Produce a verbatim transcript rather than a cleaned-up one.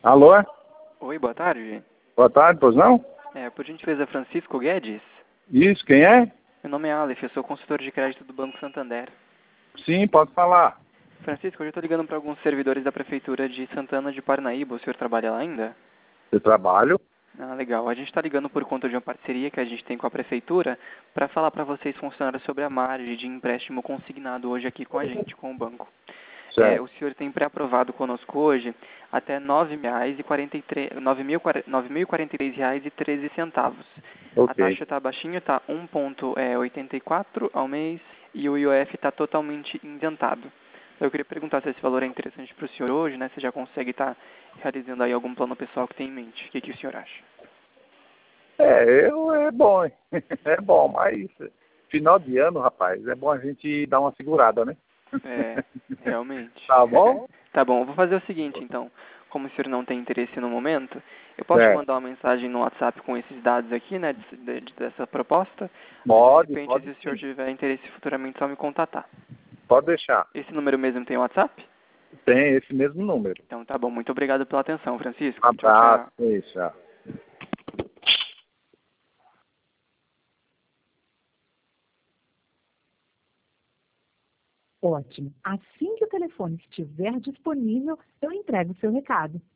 Alô? Oi, boa tarde. Boa tarde, pois não? É, por gentileza, Francisco Guedes? Isso, quem é? Meu nome é Aleph, eu sou consultor de crédito do Banco Santander. Sim, pode falar. Francisco, eu estou ligando para alguns servidores da Prefeitura de Santana de Parnaíba. O senhor trabalha lá ainda? Eu trabalho. Ah, legal. A gente está ligando por conta de uma parceria que a gente tem com a Prefeitura para falar para vocês, funcionários, sobre a margem de empréstimo consignado hoje aqui com a gente, com o banco. É, Certo. o senhor tem pré-aprovado conosco hoje até nove mil e quarenta e três reais e treze centavos. A Ok. taxa está baixinha, está um vírgula oitenta e quatro ao mês e o I O F está totalmente isentado. Eu queria perguntar se esse valor é interessante para o senhor hoje, né? Você já consegue estar realizando aí algum plano pessoal que tem em mente. O que, que o senhor acha? É, eu, é bom, hein? É bom, mas final de ano, rapaz, é bom a gente dar uma segurada, né? É, realmente. Tá bom? Tá bom, eu vou fazer o seguinte, então. Como o senhor não tem interesse no momento, eu posso te Certo. mandar uma mensagem no WhatsApp com esses dados aqui, né, de- de- dessa proposta. Aí, de Pode, repente, se pode o senhor sim. tiver interesse futuramente, só me contatar. Pode deixar. Esse número mesmo tem WhatsApp? Tem esse mesmo número. Então tá bom, muito obrigado pela atenção, Um Francisco. Tchau, abraço. tchau. Isso. Ótimo. Assim que o telefone estiver disponível, eu entrego o seu recado.